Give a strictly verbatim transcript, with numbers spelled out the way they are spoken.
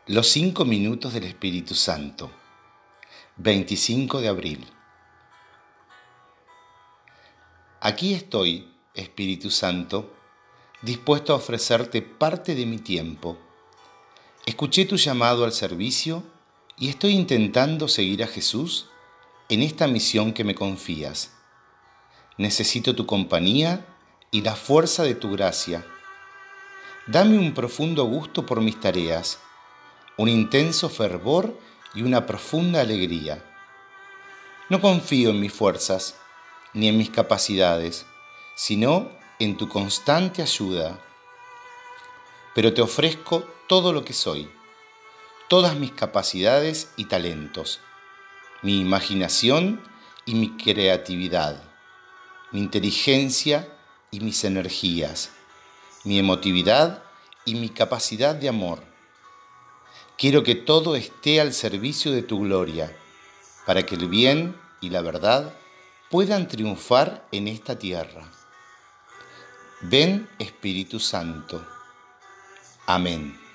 Los cinco minutos del Espíritu Santo, veinticinco de abril. Aquí estoy, Espíritu Santo, dispuesto a ofrecerte parte de mi tiempo. Escuché tu llamado al servicio y estoy intentando seguir a Jesús en esta misión que me confías. Necesito tu compañía y la fuerza de tu gracia. Dame un profundo gusto por mis tareas, un intenso fervor y una profunda alegría. No confío en mis fuerzas ni en mis capacidades, sino en tu constante ayuda. Pero te ofrezco todo lo que soy, todas mis capacidades y talentos, mi imaginación y mi creatividad, mi inteligencia y mis energías, mi emotividad y mi capacidad de amor. Quiero que todo esté al servicio de tu gloria, para que el bien y la verdad puedan triunfar en esta tierra. Ven, Espíritu Santo. Amén.